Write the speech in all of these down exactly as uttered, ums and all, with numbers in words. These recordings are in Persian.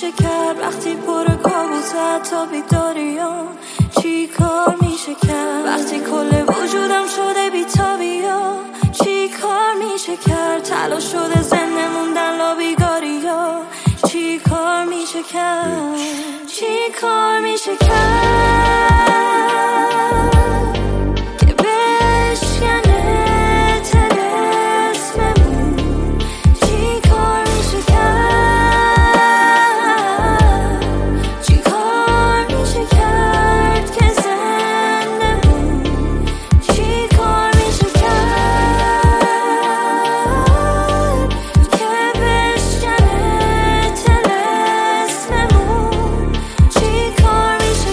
میشه کرد وقتی پر کابوسه تا بیداریام؟ چی کار میشه کرد وقتی کل وجودم شده بی‌تابی‌ها؟ چی کار میشه کرد تلاش شده زنده موندن لا بیگاریا؟ چی کار میشه کرد چی کار میشه کرد که بشکنه طلسممون؟ چی کار میشه کرد چی کار میشه کرد که زندمون؟ چی کار میشه کرد که بشکنه طلسممون؟ چی کار میشه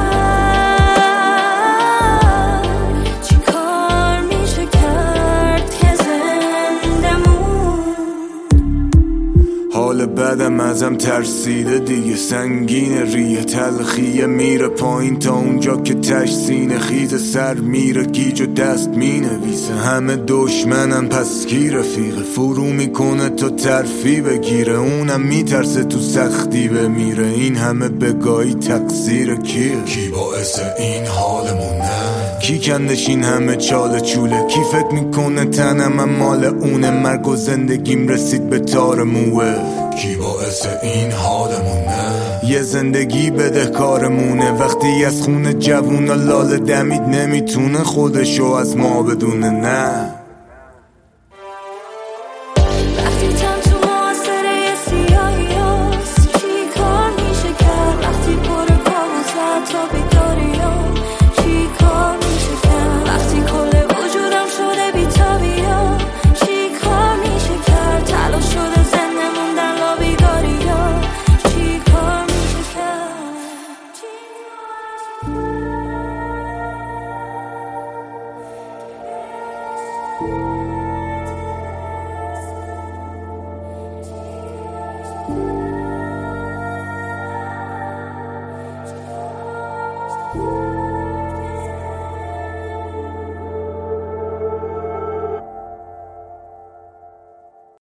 کرد چی کار میشه کرد که زندمون؟ حال بدم ازم ترسیده دیگه، سنگین ریه تلخیه میره پایین تا اونجا که تشسینه خیز سر میره گیج و دست مینویسه همه دشمنن پس کی رفیقه؟ فرو میکنه تا ترفی بگیره اونم میترسه تو سختی بمیره. این همه بگاهی تقصیر کیه؟ کی باعث این حالمونه؟ کی کندش این همه چاله چوله؟ کی فکر میکنه تنم من مال اونه؟ مرگ و زندگیم رسید به تار موه. کی باعث این حالمونه؟ یه زندگی بده کارمونه وقتی از خون جوونا لاله دمید نمیتونه خودشو از ما بدونه. نه